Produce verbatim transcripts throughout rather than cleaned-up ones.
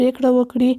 پریکړه وکړي.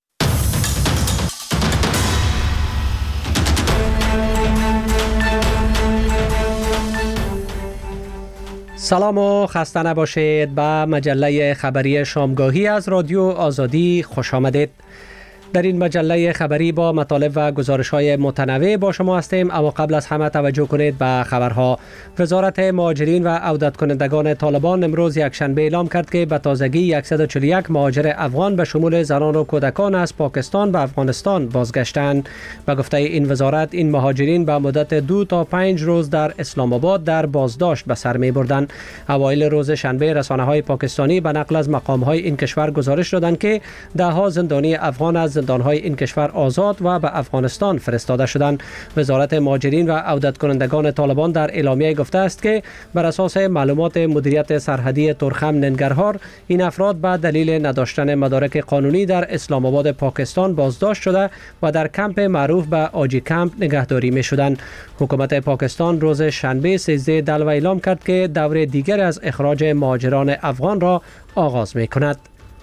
سلام و خسته نباشید. به مجله خبری شامگاهی از رادیو آزادی خوش آمدید. در این مجله خبری با مطالب و گزارش‌های متنوع با شما هستیم، اما قبل از همه توجه کنید به خبرها. وزارت مهاجرین و عودت کنندگان طالبان امروز یکشنبه اعلام کرد که به تازگی صد و چهل و یک مهاجر افغان به شمول زنان و کودکان از پاکستان به افغانستان بازگشتند. به گفته این وزارت، این مهاجرین به مدت دو تا پنج روز در اسلام آباد در بازداشت به سر می‌بردند. اوایل روز شنبه رسانه‌های پاکستانی به نقل از مقام‌های این کشور گزارش دادند که ده‌ها زندانی افغان از زندان‌های این کشور آزاد و به افغانستان فرستاده شدند. وزارت مهاجرین و عودت کنندگان طالبان در اعلامیه گفته است که بر اساس معلومات مدیریت سرحدی تورخم ننگرهار، این افراد به دلیل نداشتن مدارک قانونی در اسلام آباد پاکستان بازداشت شده و در کمپ معروف به آجی کمپ نگهداری می شدند. حکومت پاکستان روز شنبه سیزده دلو اعلام کرد که دور دیگر از اخراج مهاجران افغان را آغاز می کند.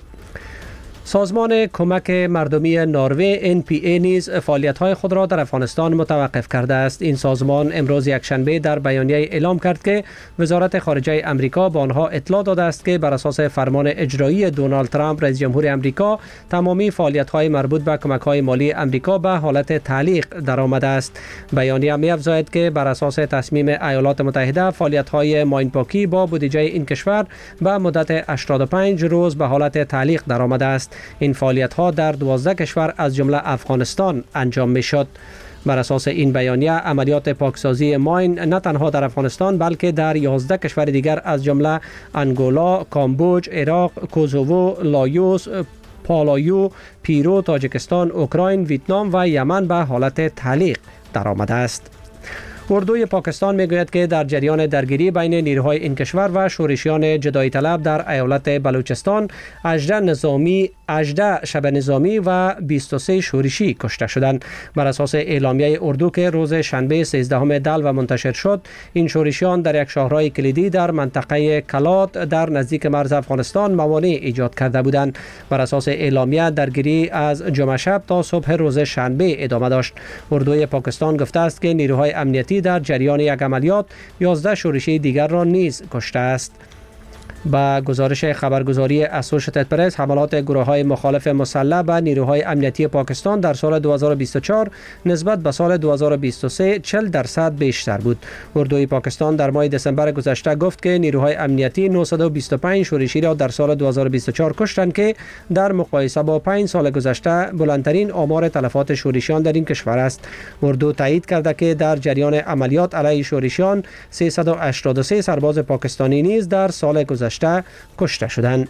سازمان کمک مردمی نروژ ان پی ای نیز فعالیت‌های خود را در افغانستان متوقف کرده است. این سازمان امروز یکشنبه در بیانیه اعلام کرد که وزارت خارجه امریکا به آنها اطلاع داده است که بر اساس فرمان اجرایی دونالد ترامپ رئیس جمهور امریکا، تمامی فعالیت‌های مربوط به کمک‌های مالی امریکا به حالت تعلیق درآمده است. بیانیه می‌افزاید که بر اساس تصمیم ایالات متحده، فعالیت‌های ماینپاکی با بودجه این کشور به مدت هشتاد و پنج روز به حالت تعلیق درآمده است. این فعالیت‌ها در دوازده کشور از جمله افغانستان انجام می‌شد. بر اساس این بیانیه، عملیات پاکسازی ماین نه تنها در افغانستان بلکه در یازده کشور دیگر از جمله انگولا، کامبوج، عراق، کوزوو، لایوس، پالایو، پیرو، تاجیکستان، اوکراین، ویتنام و یمن به حالت تعلیق درآمده است. اردوی پاکستان میگوید که در جریان درگیری بین نیروهای این کشور و شورشیان جدایی طلب در ایالت بلوچستان، هجده نظامی، هجده شب نظامی و بیست و سه شورشی کشته شدند. بر اساس اعلامیه اردو که روز شنبه سیزدهم دلو منتشر شد، این شورشیان در یک شهرهای کلیدی در منطقه کلات در نزدیک مرز افغانستان موانع ایجاد کرده بودند. بر اساس اعلامیه درگیری از جمعه شب تا صبح روز شنبه ادامه داشت. اردوی پاکستان گفته است که نیروهای امنیتی در جریان یک عملیات یازده شورشی دیگر را نیز کشته است. با گزارش خبرگزاری اسوشیتد پرس، حملات گروه‌های مخالف مسلح به نیروهای امنیتی پاکستان در سال دو هزار و بیست و چهار نسبت به سال دو هزار و بیست و سه چهل درصد بیشتر بود. اردوی پاکستان در ماه دسامبر گذشته گفت که نیروهای امنیتی نهصد و بیست و پنج شورشی را در سال دو هزار و بیست و چهار کشتند که در مقایسه با پنج سال گذشته بلندترین آمار تلفات شورشیان در این کشور است. اردو تایید کرده که در جریان عملیات علیه شورشیان سیصد و هشتاد و سه سرباز پاکستانی نیز در سال گذشته کشته شدند.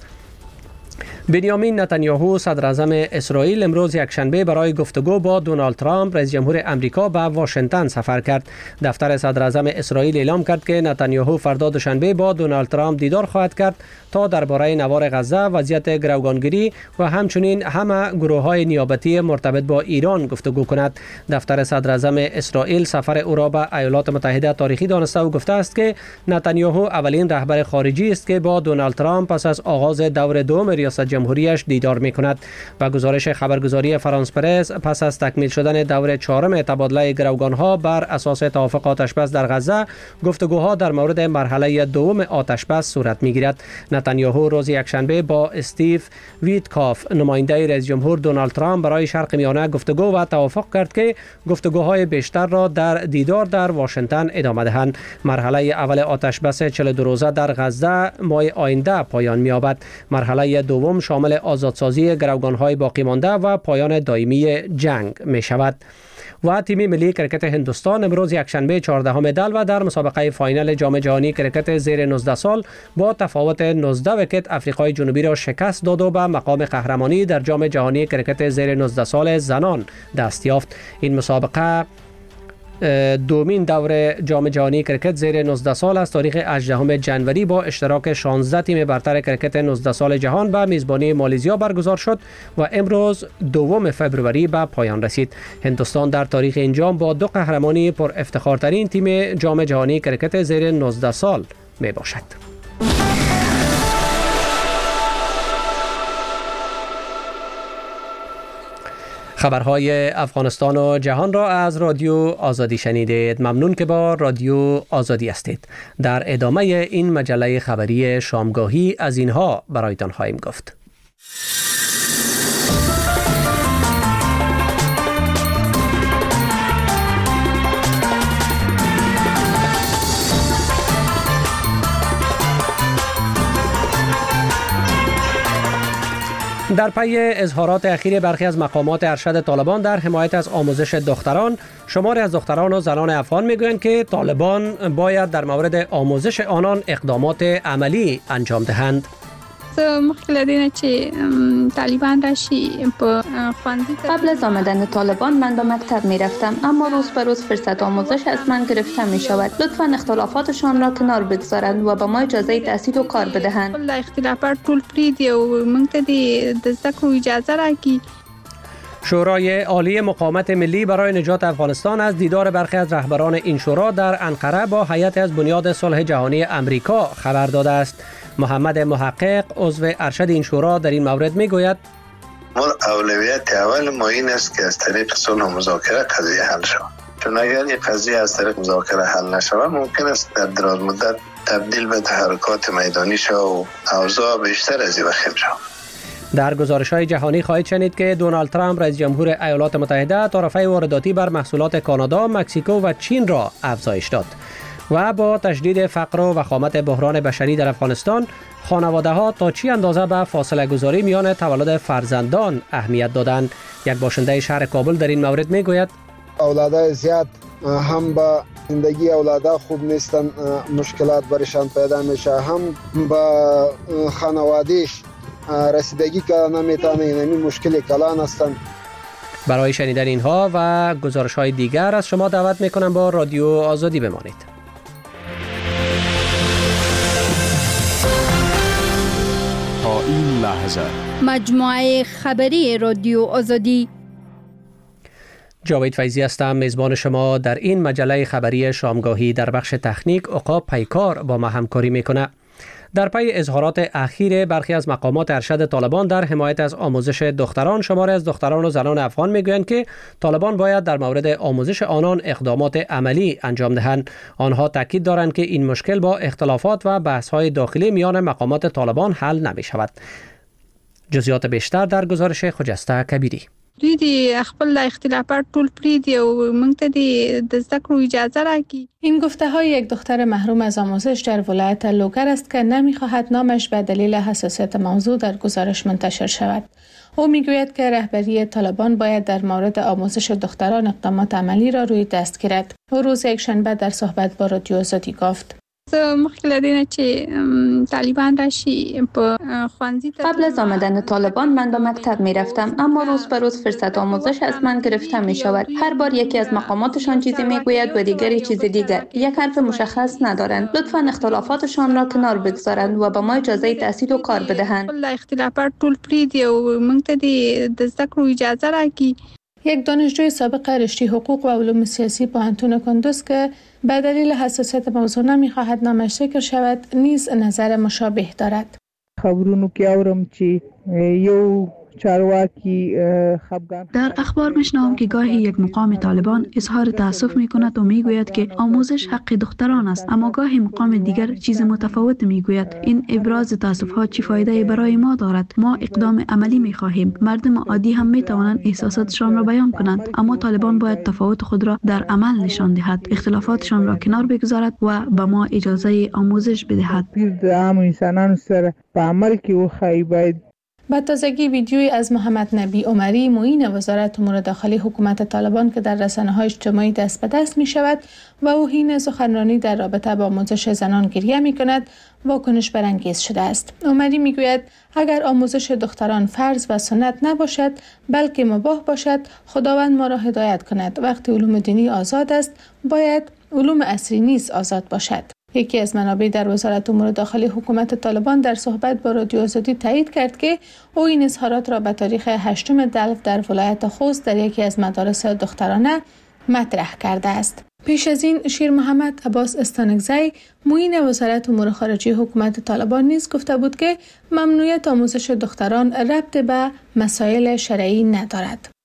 بنیامین نتانیاهو صدر اعظم اسرائیل امروز یکشنبه برای گفتگو با دونالد ترامپ رئیس جمهور امریکا به واشنگتن سفر کرد. دفتر صدر اعظم اسرائیل اعلام کرد که نتانیاهو فردا دوشنبه با دونالد ترامپ دیدار خواهد کرد تا درباره نوار غزه، وضعیت گروگانگیری و همچنین همه گروه‌های نیابتی مرتبط با ایران گفتگو کند. دفتر صدر اعظم اسرائیل سفر او را به ایالات متحده تاریخی دانسته و گفته است که نتانیاهو اولین رهبر خارجی است که با دونالد ترامپ پس از آغاز دور دوم ریاست جمهوریش دیدار می کند. و گزارش خبرگزاری فرانس پرس، پس از تکمیل شدن دور چهارم تبادله گروگانها بر اساس توافق آتشبس در غزه، گفتگوها در مورد مرحله دوم آتشبس صورت می گیرد. نتانیاهو روز یکشنبه با استیو ویتکاف، نماینده رئیس جمهور دونالد ترامپ برای شرق میانه گفتگو و توافق کرد که گفتگوهای بیشتر را در دیدار در واشنگتن ادامه دهند. مرحله اول آتشبس چهل و دو روزه در غزه ماه آینده پایان می‌یابد. مرحله دوم شامل آزادسازی گروگان‌های باقی مانده و پایان دائمی جنگ می‌شود. و تیم ملی کرکت هندوستان امروز یکشنبه چهاردهم دلو در مسابقه فاینال جام جهانی کرکت زیر نوزده سال با تفاوت نوزده ویکت آفریقای جنوبی را شکست داد و به مقام قهرمانی در جام جهانی کرکت زیر نوزده سال زنان دست یافت. این مسابقه دومین دور جام جهانی کرکت زیر نوزده سال از تاریخ هجدهم ژانویه با اشتراک شانزده تیم برتر کرکت نوزده سال جهان به میزبانی مالزیا برگزار شد و امروز دوم فوریه به پایان رسید. هندوستان در تاریخ این جام با دو قهرمانی پر افتخارترین تیم جام جهانی کرکت زیر نوزده سال می باشد. خبرهای افغانستان و جهان را از رادیو آزادی شنیدید. ممنون که با رادیو آزادی هستید. در ادامه این مجله خبری شامگاهی از اینها برایتان خواهیم گفت. در پی اظهارات اخیر برخی از مقامات ارشد طالبان در حمایت از آموزش دختران، شماری از دختران و زنان افغان میگویند که طالبان باید در مورد آموزش آنان اقدامات عملی انجام دهند. مخکې چې طالبان راشي په ښوونځي قبل از آمدن طالبان من به مکتب می رفتم، اما روز به روز فرصت آموزش از من گرفته می شود. لطفاً اختلافاتشان را کنار بگذارند و به ما اجازه تحصیل و کار بدهند. ټول اختلافات ټول پریږدي او موږ ته د زده کړو اجازه راکړي. شورای عالی مقاومت ملی برای نجات افغانستان از دیدار برخی از رهبران این شورا در انقره با هیئت از بنیاد صلح جهانی امریکا خبر داده است. محمد محقق عضو ارشد این شورا در این مورد میگوید اولویت اول ما این است که از طریق صلح و مذاکره قضیه حل شود، چون اگر این قضیه از طریق مذاکره حل نشود ممکن است در دراز مدت تبدیل به تحرکات میدانی شود و اوضاع بیشتر از این وخیم شود. در گزارش‌های جهانی خواهید شنید که دونالد ترامپ رئیس جمهور ایالات متحده تعرفه وارداتی بر محصولات کانادا، مکزیکو و چین را افزایش داد. و با تشدید فقر و وخامت بحران بشری در افغانستان، خانواده‌ها تا چی اندازه به فاصله گذاری میان تولد فرزندان اهمیت دادند. یک باشنده شهر کابل در این مورد میگوید اولادای زیاد هم با زندگی اولادا خوب نیستن، مشکلات برشان پیدا میشه، هم با خانوادهش رسیدگی که نمیتونه، اینمی مشکل کلان هستند. برای شنیدن اینها و گزارش‌های دیگر از شما دعوت میکنم با رادیو آزادی بمانید. تا این لحظه مجموعه خبری رادیو آزادی. جاوید فیضی هستم، میزبان شما در این مجله خبری شامگاهی. در بخش تکنیک عقاب پیکار با ما همکاری میکنه. در پی اظهارات اخیر برخی از مقامات ارشد طالبان در حمایت از آموزش دختران، شماری از دختران و زنان افغان میگویند که طالبان باید در مورد آموزش آنان اقدامات عملی انجام دهند. آنها تاکید دارند که این مشکل با اختلافات و بحث‌های داخلی میان مقامات طالبان حل نمی شود. جزئیات بیشتر در گزارش خجسته کبیری. دوی د خپل اختلافات ټول پریږدي او موږ ته د زده کړو اجازه راکړي. این گفته های یک دختر محروم از آموزش در ولایت لوگر است که نمیخواهد نامش به دلیل حساسیت موضوع در گزارش منتشر شود. او میگوید که رهبری طالبان باید در مورد آموزش دختران اقدامات عملی را روی دست گیرد. او روز یکشنبه در صحبت با رادیو آزادی گفت مخکې له دې نه چې طالبان راشي په ښوونځي. قبل از آمدن طالبان من به مکتب می رفتم، اما روز به روز فرصت آموزش از من گرفته می شود. هر بار یکی از مقاماتشان چیزی می گوید و دیگری چیز دیگر، یک حرف مشخص ندارند. لطفاً اختلافاتشان را کنار بگذارند و به ما اجازه تحصیل و کار بدهند. اختلافات ټول پریږدي او موږ ته د زده کړو اجازه راکړي. یک دانشجوی سابق رشته حقوق و علوم سیاسی پوهنتون کندوز که به دلیل حساسیت موضوع نمی‌خواهد نامش ذکر شود نیز نظر مشابه دارد. خبرونو کې اورم چې یو چارواکی خفگان. در اخبار میشنوم که گاهی یک مقام طالبان اظهار تأسف میکند و میگوید که آموزش حق دختران است، اما گاهی مقام دیگر چیز متفاوت میگوید. این ابراز تأسف ها چه فایده برای ما دارد؟ ما اقدام عملی میخواهیم. مردم عادی هم میتوانند احساساتشان را بیان کنند، اما طالبان باید تفاوت خود را در عمل نشان دهد، اختلافاتشان را کنار بگذارد و به ما اجازه آموزش بدهد. عام انسانان سره په عمل کې وخایي. باید به تازگی ویدیویی از محمد نبی عمری معین وزارت امور داخلی حکومت طالبان که در رسانه‌های اجتماعی دست به دست می شود و او حین سخنرانی در رابطه با آموزش زنان گریه می کند واکنش برانگیز شده است. عمری می گوید اگر آموزش دختران فرض و سنت نباشد بلکه مباح باشد، خداوند ما را هدایت کند. وقتی علوم دینی آزاد است باید علوم عصری نیز آزاد باشد. یکی از منابع در وزارت امور داخلی حکومت طالبان در صحبت با رادیو آزادی تایید کرد که او این اظهارات را به تاریخ هشتم دلف در ولایت خوست در یکی از مدارس دخترانه مطرح کرده است. پیش از این شیر محمد عباس استانکزی معین وزارت امور خارجه حکومت طالبان نیز گفته بود که ممنوعیت آموزش دختران ربط به مسائل شرعی ندارد.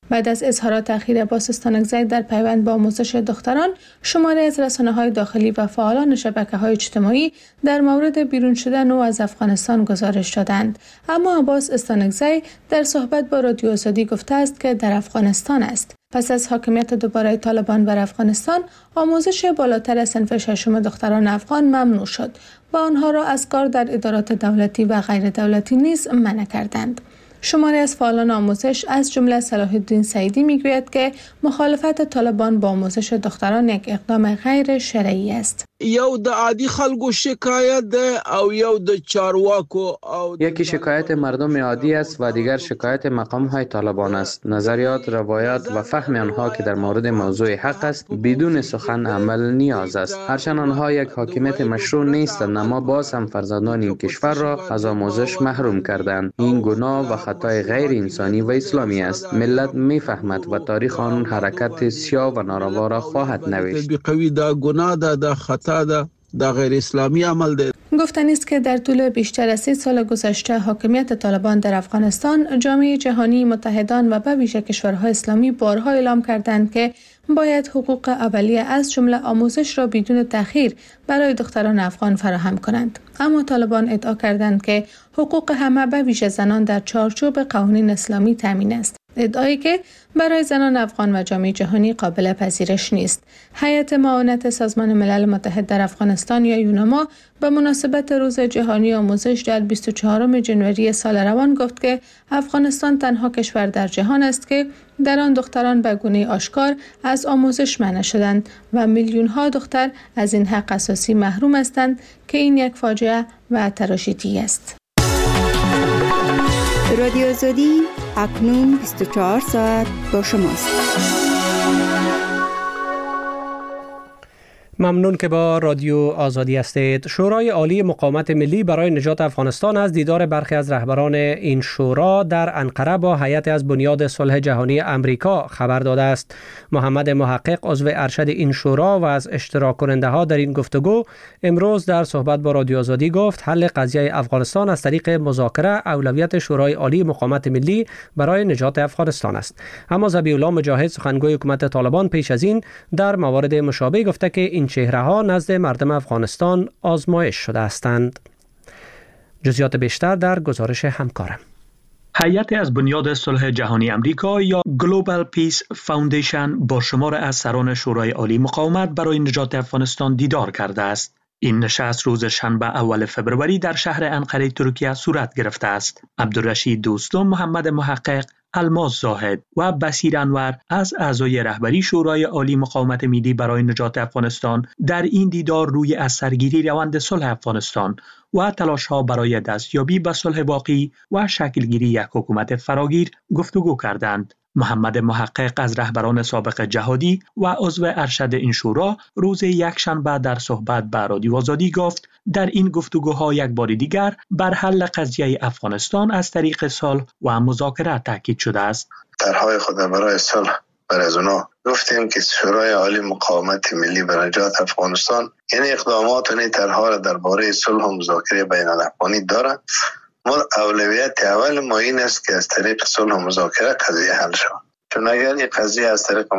بعد از اظهارات اخیر عباس استانکزی در پیوند با آموزش دختران، شماری از رسانه‌های داخلی و فعالان شبکه‌های اجتماعی در مورد بیرون شدن او از افغانستان گزارش دادند. اما عباس استانکزی در صحبت با رادیو آزادی گفته است که در افغانستان است. پس از حاکمیت دوباره طالبان بر افغانستان، آموزش بالاتر از صنف ششم دختران افغان ممنوع شد و آنها را از کار در ادارات دولتی و غیر دولتی نیز منع کردند. شماری از فعالان آموزش از جمله صلاح الدین سعیدی میگوید که مخالفت طالبان با آموزش دختران یک اقدام غیر شرعی است. یو د عادی خلکو شکایت ده او یو د چارواکو او یکی شکایت مردم عادی است و دیگر شکایت مقام های طالبان است. نظریات، روایات و فهم آنها که در مورد موضوع حق است بدون سخن عمل نیاز است. هرچند آنها یک حاکمیت مشروع نیستند، اما باز هم فرزندان این کشور را از آموزش محروم کردند. این گناه و خطای غیر انسانی و اسلامی است. ملت میفهمد و تاریخ آن حرکت سیاه و ناروا را خواهد نوشت. بقوی دا گناه دا دا خطا دا دا غیر اسلامی عمل ده. گفتنی است که در طول بیشتر از سی سال گذشته حاکمیت طالبان در افغانستان، جامعه جهانی، متحدان و به ویژه کشورهای اسلامی بارها اعلام کردند که باید حقوق اولیه از جمله آموزش را بدون تأخیر برای دختران افغان فراهم کنند. اما طالبان ادعا کردند که حقوق همه به ویژه زنان در چارچوب قوانین اسلامی تامین است. ادعایی که برای زنان افغان و جامعه جهانی قابل پذیرش نیست. هیئت معاونت سازمان ملل متحد در افغانستان یا یونما به مناسبت روز جهانی آموزش در بیست و چهارم ژانویه سال روان گفت که افغانستان تنها کشور در جهان است که در آن دختران به گونه آشکار از آموزش منع شدند و میلیون ها دختر از این حق اساسی محروم هستند که این یک فاجعه و تراشیدی است. رادیو آزادی اکنون بیست و چهار ساعت با شماست. ممنون که با رادیو آزادی هستید. شورای عالی مقاومت ملی برای نجات افغانستان از دیدار برخی از رهبران این شورا در انقره با هیئت از بنیاد صلح جهانی امریکا خبر داده است. محمد محقق عضو ارشد این شورا و از اشتراک کننده ها در این گفتگو امروز در صحبت با رادیو آزادی گفت حل قضیه افغانستان از طریق مذاکره اولویت شورای عالی مقاومت ملی برای نجات افغانستان است. اما ذبیح الله مجاهد سخنگوی حکومت طالبان پیش از این در موارد مشابه گفته که این چهره ها نزد مردم افغانستان آزمایش شده هستند. جزئیات بیشتر در گزارش همکارم. هیئت از بنیاد صلح جهانی امریکا یا گلوبال پیس فاوندیشن با شمار از سران شورای عالی مقاومت برای نجات افغانستان دیدار کرده است. این نشست روز شنبه اول فبروری در شهر انقره ترکیه صورت گرفته است. عبدالرشید دوستم، محمد محقق، الماس زاهد و بصیر انور از اعضای رهبری شورای عالی مقاومت ملی برای نجات افغانستان در این دیدار روی از سرگیری روند صلح افغانستان و تلاش‌ها برای دستیابی به صلح واقعی و شکلگیری یک حکومت فراگیر گفتگو کردند. محمد محقق از رهبران سابق جهادی و عضو ارشد این شورا روز یکشنبه در صحبت با رادیو آزادی گفت در این گفتگوها یک بار دیگر بر حل قضیه افغانستان از طریق صلح و مذاکره تاکید شده است. طرحهای خود برای صلح بر از اونا گفتیم که شورای عالی مقاومت ملی برای نجات افغانستان یعنی اقدامات و طرحها را درباره صلح و مذاکره بین الافغانی دارد. اولویت اول ما این است که از طریق صلح و مذاکره قضیه حل شود. چون اگر این قضیه از طریق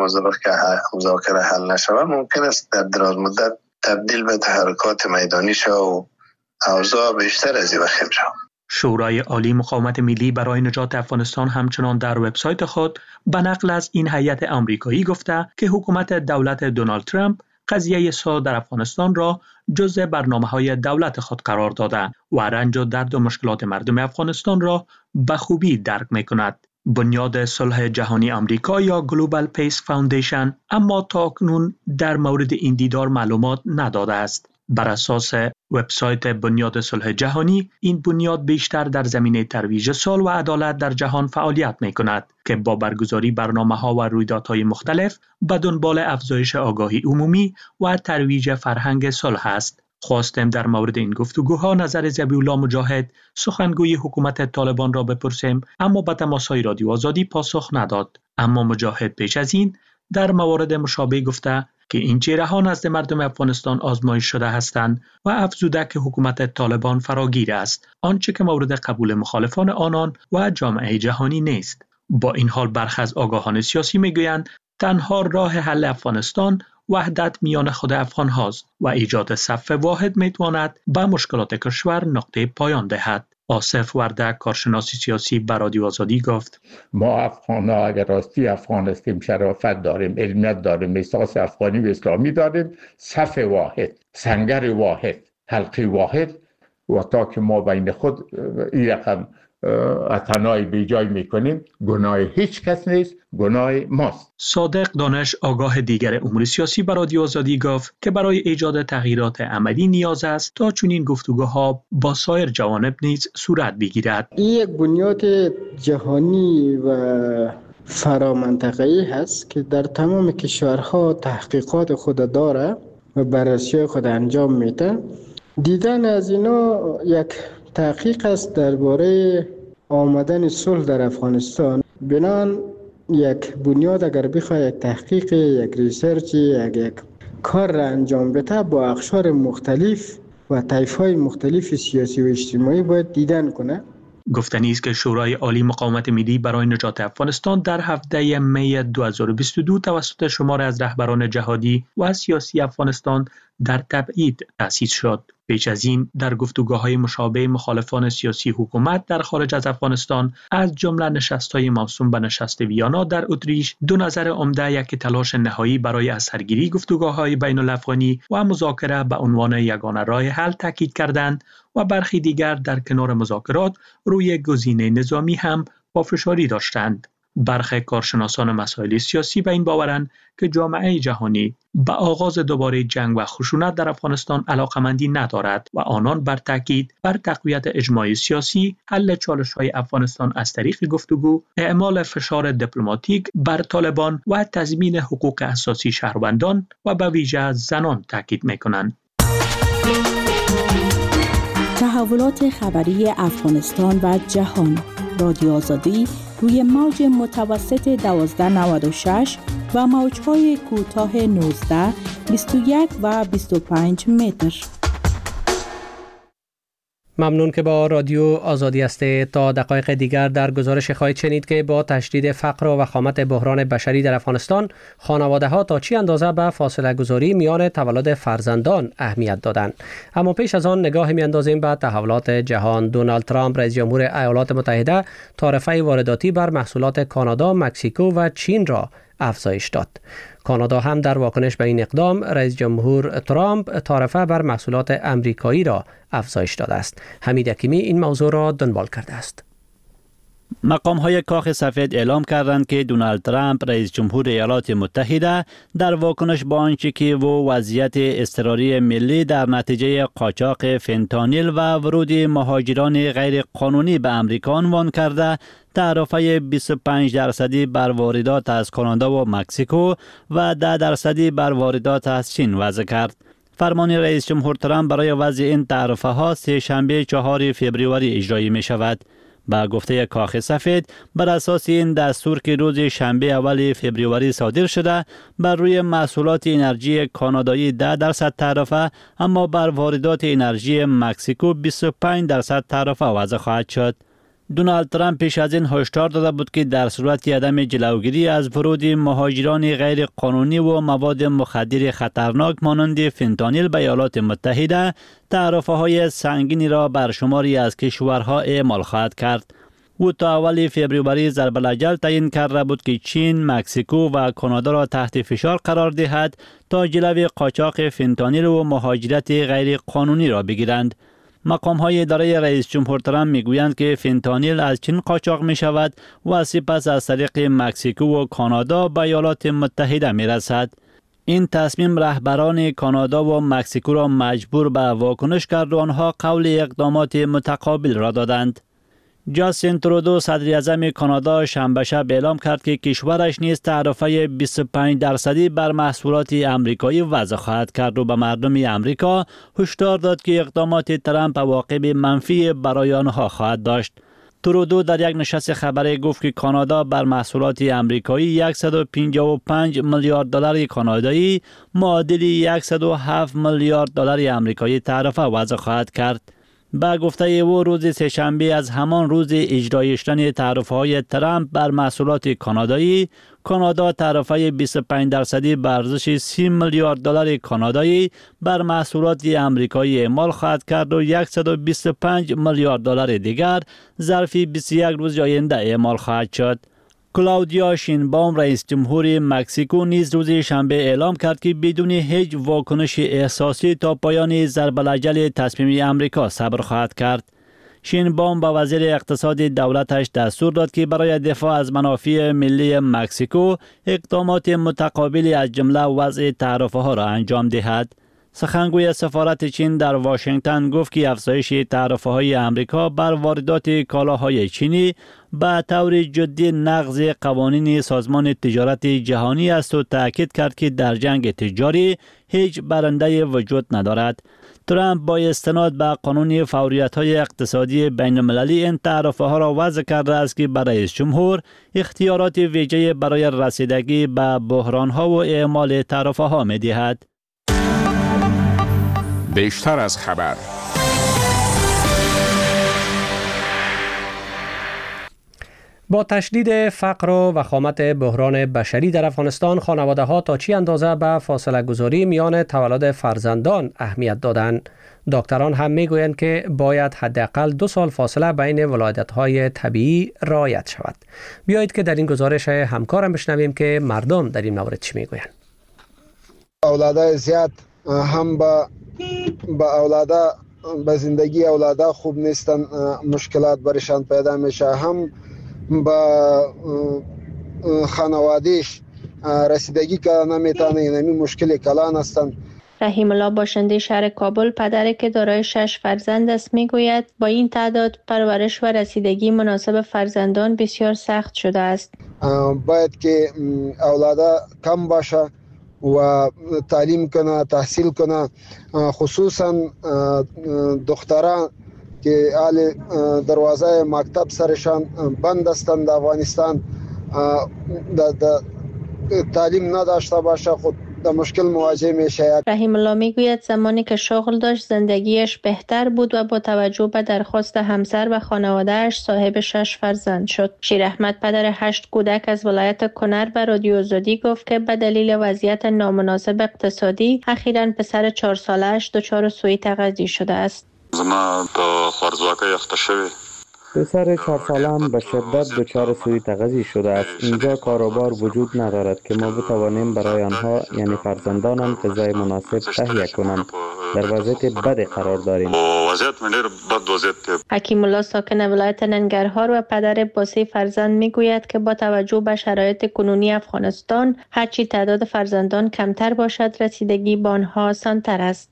مذاکره حل نشود ممکن است در دراز مدت تبدیل به تحرکات میدانی شود و اوضاع بیشتر از این وخیم شود. شورای عالی مقاومت ملی برای نجات افغانستان همچنان در وبسایت خود به نقل از این هیئت آمریکایی گفته که حکومت دولت دونالد ترامپ قضیه صلح در افغانستان را جزء برنامه‌های دولت خود قرار داده و رنج و درد و مشکلات مردم افغانستان را به خوبی درک می‌کند. بنیاد صلح جهانی آمریکا یا گلوبال پیس فاوندیشن اما تاکنون در مورد این دیدار معلومات نداده است. بر اساس وبسایت بنیاد صلح جهانی، این بنیاد بیشتر در زمینه ترویج صلح و عدالت در جهان فعالیت می‌کند که با برگزاری برنامه‌ها و رویدادهای مختلف به دنبال افزایش آگاهی عمومی و ترویج فرهنگ صلح است. خواستم در مورد این گفتگوها نظر ذبیح الله مجاهد سخنگوی حکومت طالبان را بپرسیم، اما به تماس‌های رادیو آزادی پاسخ نداد. اما مجاهد پیش از این در موارد مشابه گفته که این چهره‌ها نزد مردم افغانستان آزمایش شده هستند و افزوده که حکومت طالبان فراگیر است، آنچه که مورد قبول مخالفان آنان و جامعه جهانی نیست. با این حال برخی از آگاهان سیاسی میگویند تنها راه حل افغانستان وحدت میان خود افغان هاست و ایجاد صف واحد میتواند به مشکلات کشور نقطه پایان دهد. آصف وردک کارشناس سیاسی به رادیو آزادی گفت ما افغان ها اگر راستی افغان هستیم، شرافت داریم، علمیت داریم، احساس افغانی و اسلامی داریم، صف واحد، سنگر واحد، حلقه واحد و تا که ما بین خود این رقم اتنای بی جای میکنیم، گناه هیچ کس نیست، گناه ماست. صادق دانش آگاه دیگر امور سیاسی به رادیو آزادی گفت که برای ایجاد تغییرات عملی نیاز است تا چنین گفتگوها با سایر جوانب نیز صورت بگیرد. این یک بنیاد جهانی و فرامنطقه‌ای هست که در تمام کشورها تحقیقات خود داره و بررسی خود انجام میده. دیدن از اینا یک تحقیق است درباره آمدن صلح در افغانستان. بنان یک بنیاد اگر بخواد یک تحقیق، یک ریسرچ، یک, یک کار را انجام بده، با اقشار مختلف و طیف‌های مختلف سیاسی و اجتماعی باید دیدن کنه. گفتنی است که شورای عالی مقاومت ملی برای نجات افغانستان در هفده می دو هزار و بیست و دو توسط شمار از رهبران جهادی و سیاسی افغانستان در تبعید تأسیس شد. پیش از این در گفتگوهای مشابه مخالفان سیاسی حکومت در خارج از افغانستان از جمله نشست‌های موسوم به نشست ویانا در اتریش دو نظر عمده یک تلاش نهایی برای از سرگیری گفتگوهای بین الافغانی و مذاکره به عنوان یگانه راه حل تاکید کردند و برخی دیگر در کنار مذاکرات روی گزینه نظامی هم پافشاری داشتند. برخی کارشناسان مسائل سیاسی به این باورند که جامعه جهانی به آغاز دوباره جنگ و خشونت در افغانستان علاقمندی ندارد و آنان بر تاکید بر تقویت اجماع سیاسی، حل چالش‌های افغانستان از طریق گفتگو، اعمال فشار دیپلماتیک بر طالبان و تضمین حقوق اساسی شهروندان و به ویژه زنان تاکید می‌کنند. تحولات خبری افغانستان و جهان. رادیو آزادی روی موج متوسط دوازده نود و شش و موج‌های کوتاه نوزده، بیست و یک و بیست و پنج متر. ممنون که با رادیو آزادی هستید. تا دقایق دیگر در گزارش خواهید شنید که با تشدید فقر و وخامت بحران بشری در افغانستان، خانواده ها تا چی اندازه به فاصله گذاری میان تولد فرزندان اهمیت دادند. اما پیش از آن نگاه میاندازیم به تحولات جهان. دونالد ترامپ رئیس جمهور ایالات متحده تعرفه وارداتی بر محصولات کانادا، مکزیکو و چین را افزایش داد. کانادا هم در واکنش به این اقدام رئیس جمهور ترامپ تعرفه بر محصولات امریکایی را افزایش داده است. حمید حکیمی این موضوع را دنبال کرده است. مقام‌های کاخ سفید اعلام کردند که دونالد ترامپ رئیس جمهور ایالات متحده در واکنش به آنچه که و وضعیت اضطراری ملی در نتیجه قاچاق فنتانیل و ورود مهاجران غیر قانونی به امریکا عنوان کرده، تعرفه بیست و پنج درصدی بر واردات از کانادا و مکزیکو و ده درصدی بر واردات از چین وضع کرد. فرمان رئیس جمهور ترامپ برای وضع این تعرفه ها سه شنبه چهارم فوریه اجرایی می شود. با گفته کاخ سفید، بر اساس این دستور که روز شنبه اول فوریه صادر شده، بر روی محصولات انرژی کانادایی ده درصد تعرفه، اما بر واردات انرژی مکزیکو بیست و پنج درصد تعرفه وضع خواهد شد. دونالد ترامپ پیش از این هشدار داده بود که در صورت عدم جلوگیری از ورود مهاجران غیر قانونی و مواد مخدر خطرناک مانند فنتانیل به ایالات متحده، تعرفه های سنگینی را بر شماری از کشورها اعمال خواهد کرد. او تا اول فوریه ضرب الاجل تعیین کرده بود که چین، مکزیکو و کانادا را تحت فشار قرار دهد تا جلوی قاچاق فنتانیل و مهاجرت غیر قانونی را بگیرند. مقام‌های اداره رئیس جمهور ترامپ میگویند که فنتانیل از چین قاچاق می شود و سپس از طریق مکزیکو و کانادا به ایالات متحده می رسد. این تصمیم رهبران کانادا و مکزیکو را مجبور به واکنش کرد و آنها قول اقدامات متقابل را دادند. جاستین ترودو صدر اعظم کانادا شنبه شب اعلام کرد که کشورش نیز تعرفه بیست و پنج درصدی بر محصولات امریکایی وضع خواهد کرد و به مردم امریکا هشدار داد که اقدامات ترامپ عواقب منفی برای آنها خواهد داشت. ترودو در یک نشست خبری گفت که کانادا بر محصولات امریکایی صد و پنجاه و پنج میلیارد دلار کانادایی معادل صد و هفت میلیارد دلار امریکایی تعرفه وضع خواهد کرد. با گفته او روز سه‌شنبه از همان روز اجرای شدن تعرفه‌های ترامپ بر محصولات کانادایی، کانادا تعرفه بیست و پنج درصدی به ارزش سی میلیارد دلار کانادایی بر محصولات آمریکایی اعمال خواهد کرد و صد و بیست و پنج میلیارد دلار دیگر ظرف بیست و یک روز آینده اعمال خواهد شد. کلاودیا شینباوم رئیس جمهور مکزیکو نیز روز شنبه اعلام کرد که بدون هیچ واکنش احساسی تا پایان ضرب الاجل تصمیم امریکا صبر خواهد کرد. شینباوم با وزیر اقتصاد دولتش دستور داد که برای دفاع از منافع ملی مکزیکو اقدامات متقابلی از جمله وضع تعرفه ها را انجام دهد. سخنگوی سفارت چین در واشنگتن گفت که افزایش تعرفه های امریکا بر واردات کالاهای چینی به طور جدی نقض قوانین سازمان تجارت جهانی است و تاکید کرد که در جنگ تجاری هیچ برنده وجود ندارد. ترامپ با استناد به قانون فوریت‌های اقتصادی بین‌المللی این تعرفه ها را وضع کرده است که برای رئیس جمهور اختیارات ویژه برای رسیدگی به بحران‌ها و اعمال تعرفه ها می‌دهد. بیشتر از خبر. با تشدید فقر و وخامت بحران بشری در افغانستان، خانواده ها تا چی اندازه به فاصله گذاری میان تولد فرزندان اهمیت دادند. دکتران هم میگویند که باید حداقل دو سال فاصله بین ولادت های طبیعی رعایت شود. بیایید که در این گزارش همکارم بشنویم که مردم در این مورد چی میگویند. اولادای زیاد هم با با اولادا به زندگی اولادا خوب نیستن، مشکلات برشان پیدا میشه، هم با خانوادهش رسیدگی که نمیتونه، یعنی مشکل کلان هستند. رحیم الله باشنده شهر کابل، پدری که دارای شش فرزند است، میگوید با این تعداد پرورش و رسیدگی مناسب فرزندان بسیار سخت شده است. باید که اولادا کم باشه و تعلیم کنه، تحصیل کنه، خصوصا دختران که اهل دروازه مکتب سرشان بند هستند در افغانستان، تعلیم نداشته باشه خود در مشکل مواجه میشه. رحیم الله میگوید زمانی که شغل داشت زندگیش بهتر بود و با توجه به درخواست همسر و خانواده‌اش صاحب شش فرزند شد. شیر احمد، پدر هشت کودک از ولایت کنر، به رادیو آزادی گفت که به دلیل وضعیت نامناسب اقتصادی اخیراً پسر چهار ساله‌اش دچار سوء تغذیه شده است. زما د خوارزواکۍ اخته شوی پسر چهار سالم به شدت دچار سوء تغذیه شده است. اینجا کاروبار وجود ندارد که ما بتوانیم برای آنها یعنی فرزندانم غذای مناسب تهیه کنم. در وضعیت بد قرار داریم. وضعیت من ډېر بد وضعیت دی. حکیم الله ساکن ولایت ننگرهار و پدر با سه فرزند میگوید که با توجه به شرایط کنونی افغانستان هرچی تعداد فرزندان کمتر باشد رسیدگی به آنها آسان‌تر است.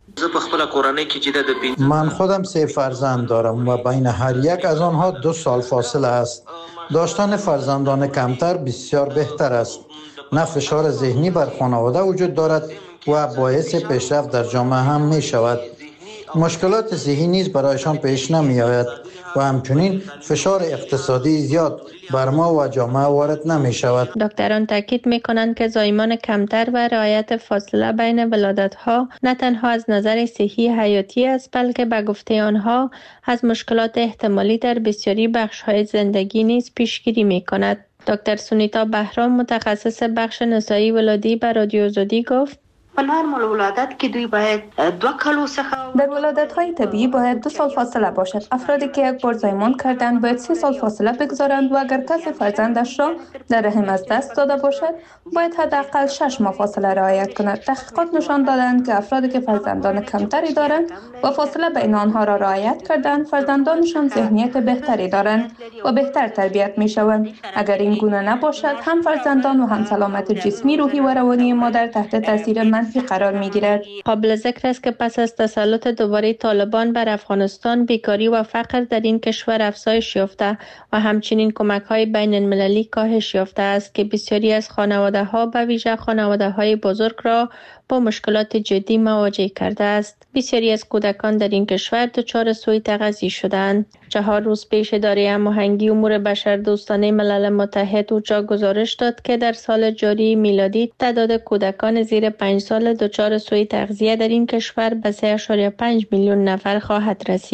من خودم سه فرزند دارم و بین هر یک از آنها دو سال فاصله است. داشتن فرزندان کمتر بسیار بهتر است. نه فشار ذهنی بر خانواده وجود دارد و باعث پیشرفت در جامعه هم می شود. مشکلات ذهنی نیز برایشان پیش نمی آید و همچنین فشار اقتصادی زیاد بر ما و جامعه وارد نمی شود. دکتران تاکید می کنند که زایمان کمتر و رعایت فاصله بین ولادت‌ها نه تنها از نظر صحی حیاتی است، بلکه به گفته آنها از مشکلات احتمالی در بسیاری بخش‌های زندگی نیز پیشگیری می کند. دکتر سونیتا بهرام، متخصص بخش نسایی ولادی، به رادیو آزادی گفت: په نرمال ولادت کې دوی باید دو کالو څخه در ولادت‌های طبیعی باید دو سال فاصله باشد. افرادی که یک بار زایمان کردند باید سه سال فاصله بگذارند و اگر کسی فرزندش را در رحم از دست داده باشد باید حداقل شش ماه فاصله رعایت کند. تحقیقات نشان دادند که افرادی که فرزندان کمتری دارند و فاصله بین آنها را رعایت کردند فرزندانشان ذهنیت بهتری دارند و بهتر تربیت می‌شوند. اگر این گونه نباشد هم فرزندان و هم سلامت جسمی، روحی و روانی مادر تحت تاثیر من قرار می‌گیرد. قابل ذکر است که پس از تسلط دوباره طالبان بر افغانستان، بیکاری و فقر در این کشور افزایش یافته و همچنین کمک‌های بین‌المللی کاهش یافته است که بسیاری از خانواده‌ها به ویژه خانواده‌های بزرگ را با مشکلات جدی مواجه کرده است. بسیاری از کودکان در این کشور دچار سوء تغذیه شدند. چهار روز پیش اداره هماهنگی امور بشردوستانه ملل متحد اوچا گزارش داد که در سال جاری میلادی تعداد کودکان زیر پنج سال دچار سوء تغذیه در این کشور به سه ممیز پنج میلیون نفر خواهد رسید.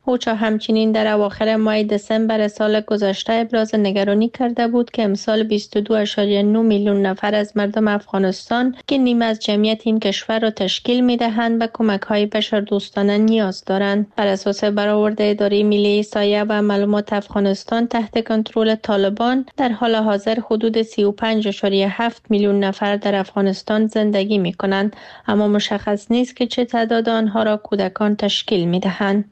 اوچا همچنین در اواخر ماه دسامبر سال گذشته ابراز نگرانی کرده بود که امسال بیست و دو ممیز نه میلیون نفر از مردم افغانستان که نیمه از جمعیت این کشور را تشکیل می‌دهند به کمک‌های بشردوستانه نیاز دارند. بر اساس برآورد اداره ملی احصایه و معلومات افغانستان تحت کنترل طالبان در حال حاضر حدود سی و پنج ممیز هفت میلیون نفر در افغانستان زندگی می‌کنند، اما مشخص نیست که چه تعداد آنها را کودکان تشکیل می‌دهند.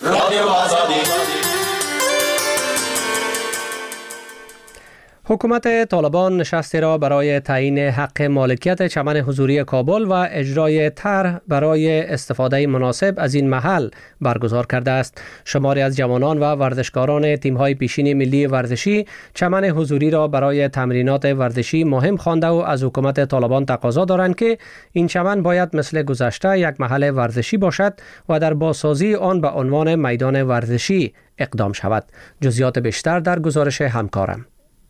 حکومت طالبان نشستی را برای تعیین حق مالکیت چمن حضوری کابل و اجرای طرح برای استفاده مناسب از این محل برگزار کرده است. شماری از جوانان و ورزشکاران تیم‌های پیشین ملی ورزشی چمن حضوری را برای تمرینات ورزشی مهم خوانده و از حکومت طالبان تقاضا دارند که این چمن باید مثل گذشته یک محل ورزشی باشد و در بازسازی آن به عنوان میدان ورزشی اقدام شود. جزئیات بیشتر در گزارش همکارم.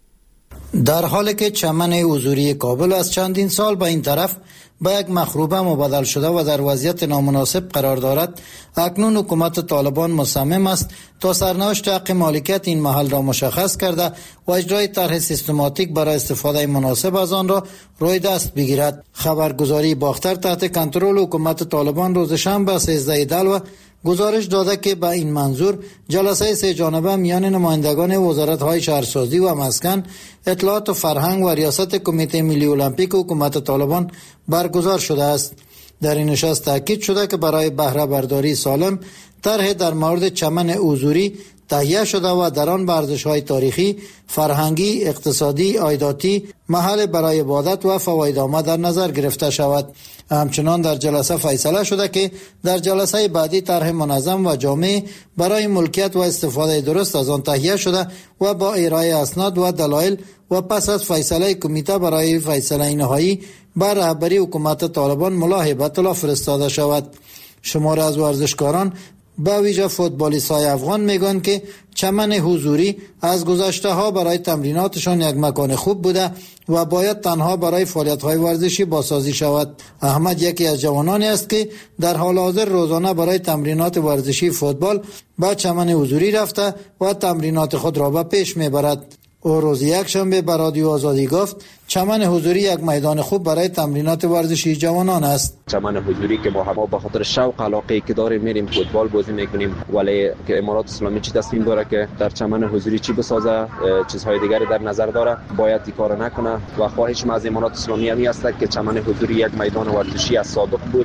در حالی که چمن حضوری کابل از چندین سال به این طرف به یک مخروبه مبدل شده و در وضعیت نامناسب قرار دارد، اکنون حکومت طالبان مصمم است تا سرنوشت حق مالکیت این محل را مشخص کرده و اجرای طرح سیستماتیک برای استفاده مناسب از آن را روی دست بگیرد. خبرگزاری باختر تحت کنترل حکومت طالبان روز شنبه سیزده دلو گزارش داده که به این منظور جلسه سه جانبه میان نمایندگان وزارت‌های شهرسازی و مسکن، اطلاعات و فرهنگ و ریاست کمیته ملی المپیک حکومت طالبان برگزار شده است. در این نشست تاکید شده که برای بهره برداری سالم طرح در مورد چمن حضوری تهیه شده و در آن ورزش‌های تاریخی، فرهنگی، اقتصادی، عایداتی، محل برای عبادت و فوایدآمد در نظر گرفته شود. همچنان در جلسه فیصله شده که در جلسه بعدی طرح منظم و جامع برای ملکیت و استفاده درست از آن تهیه شده و با ارائه اسناد و دلایل و پس از فیصله کمیته برای فیصله نهایی بر رهبری حکومت طالبان ملاحظات الله فرستاده شود. شمار از ورزشکاران به ویژه فوتبالیست‌های افغان میگن که چمن حضوری از گذشته ها برای تمریناتشان یک مکان خوب بوده و باید تنها برای فعالیت‌های ورزشی بازسازی شود. احمد یکی از جوانانی است که در حال حاضر روزانه برای تمرینات ورزشی فوتبال به چمن حضوری رفته و تمرینات خود را به پیش میبرد. او روز یک شنبه به رادیو آزادی گفت چمن حضوری یک میدان خوب برای تمرینات ورزشی جوانان است. چمن حضوری که ما هم به خاطر شوق علاقه که داریم میریم فوتبال بازی میکنیم، ولی که امارات اسلامی چی تصمیم داره که در چمن حضوری چی بسازه، چیزهای دیگری در نظر داره، باید این کارو نکنه و خواهش ما از امارات اسلامی همی است که چمن حضوری یک میدان ورزشی از سابق بود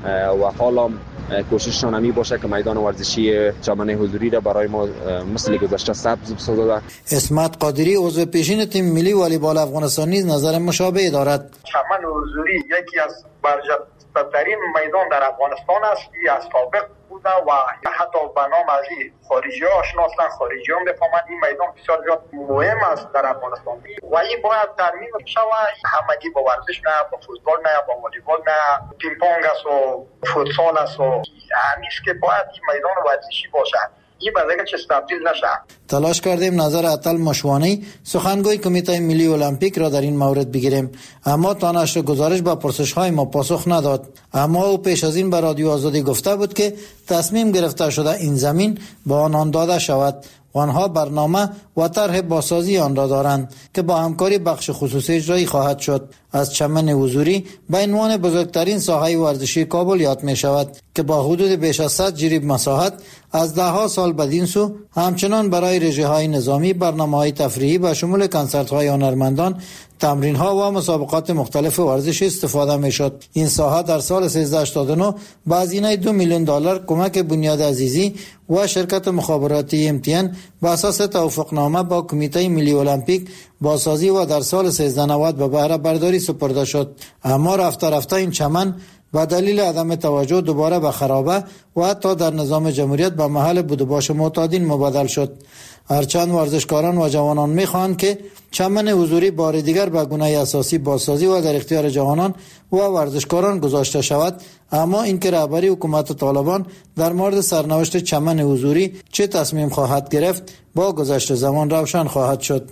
و حالا کوشششان همی باشه که میدان ورزشی چمن حضوری را برای ما مثل گذشته سبز بسازه. اسمت قادری عضو پیشین تیم ملی والیبال افغانستان نیز نظر مشابه دارد. چمن حضوری یکی از برجسته‌ترین میدان در افغانستان است که از سابق بوده و حتی به نام از خارجی ها آشناستن، خارجی هم بفهمند این میدان بسیار زیاد مهم است در افغانستان و این باید ترمیم شود. همگی با ورزش نه، با فوتبال نه، با والیبال نه، پینگ پونگ است و فوتسال است و همیشه که باید این میدان ورزشی باشد. این بازیکن چه تبدیل نشه. تلاش کردیم نظر عطل مشوانی سخنگوی کمیته ملی المپیک را در این مورد بگیریم، اما تا نشر گزارش به پرسش‌های ما پاسخ نداد. اما او پیش از این به رادیو آزادی گفته بود که تصمیم گرفته شده این زمین به آنان داده شود و آنها برنامه و طرح بازسازی آن را دارند که با همکاری بخش خصوصی اجرایی خواهد شد. از چمن حضوری به عنوان بزرگترین ساحه ورزشی کابل یاد می شود که با حدود بیش از صد جریب مساحت از ده ها سال بدین سو همچنان برای رژه های نظامی، برنامه های تفریحی به شمول کنسرت های هنرمندان، تمرین ها و مسابقات مختلف ورزشی استفاده می شد. این ساحه در سال سیزده هشتاد و نه با هزینه دو میلیون دلار کمک بنیاد عزیزی و شرکت مخابراتی ام تی ان به اساس توافقنامه با کمیته ملی المپیک بازسازی و در سال سیزده نود به بهره برداری سپرده شد. اما رفته رفته این چمن با دلیل عدم توجه دوباره به خرابه و حتی در نظام جمهوریت به محل بود و باش معتادین مبدل شد. هرچند ورزشکاران و جوانان میخواهند که چمن حضوری بار دیگر به گونه اساسی بازسازی و در اختیار جوانان و ورزشکاران گذاشته شود، اما اینکه رهبری حکومت طالبان در مورد سرنوشت چمن حضوری چه تصمیم خواهد گرفت با گذشت زمان روشن خواهد شد.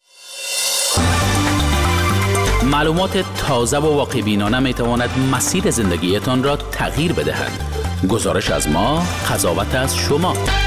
معلومات تازه و واقع‌بینانه می تواند مسیر زندگیتان را تغییر بدهد. گزارش از ما، قضاوت از شما.